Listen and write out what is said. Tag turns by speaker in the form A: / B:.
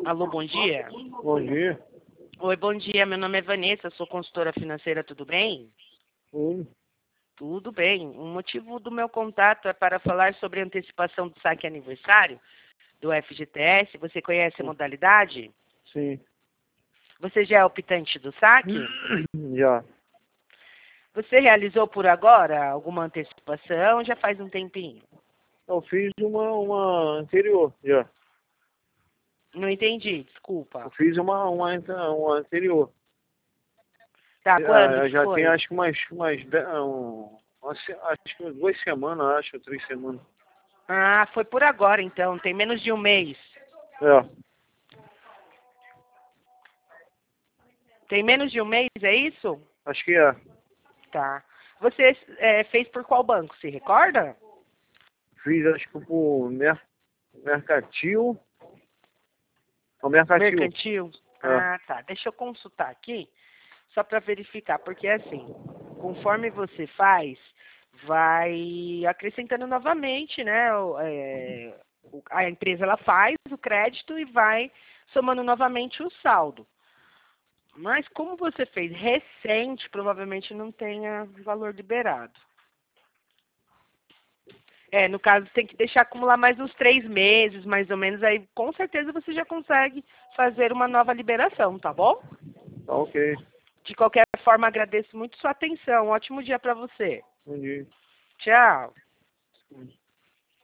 A: Alô, bom dia.
B: Bom dia.
A: Oi, bom dia. Meu nome é Vanessa, sou consultora financeira, tudo bem?
B: Oi.
A: Tudo bem. O motivo do meu contato é para falar sobre antecipação do saque aniversário do FGTS. Você conhece a modalidade?
B: Sim.
A: Você já é optante do saque?
B: Já.
A: Você realizou por agora alguma antecipação? Já faz um tempinho.
B: Eu fiz uma anterior, já.
A: Não entendi,
B: Eu
A: desculpa.
B: fiz uma anterior.
A: Tá, quando
B: Eu
A: que
B: já tenho
A: foi?
B: acho que acho que 2 semanas, acho, 3 semanas.
A: Ah, foi por agora então, tem menos de um mês.
B: É.
A: Tem menos de um mês, é isso?
B: Acho que é.
A: Tá. Você fez por qual banco, se recorda?
B: Fiz acho que por Mercantil. O Mercantil.
A: Mercantil?
B: É.
A: Ah, tá. Deixa eu consultar aqui, só para verificar, porque assim, conforme você faz, vai acrescentando novamente, né? A empresa ela faz o crédito e vai somando novamente o saldo. Mas como você fez recente, provavelmente não tenha valor liberado. No caso, tem que deixar acumular mais uns 3 meses, mais ou menos, aí com certeza você já consegue fazer uma nova liberação, tá bom?
B: Tá ok.
A: De qualquer forma, agradeço muito sua atenção. Um ótimo dia para você.
B: Bom dia.
A: Tchau.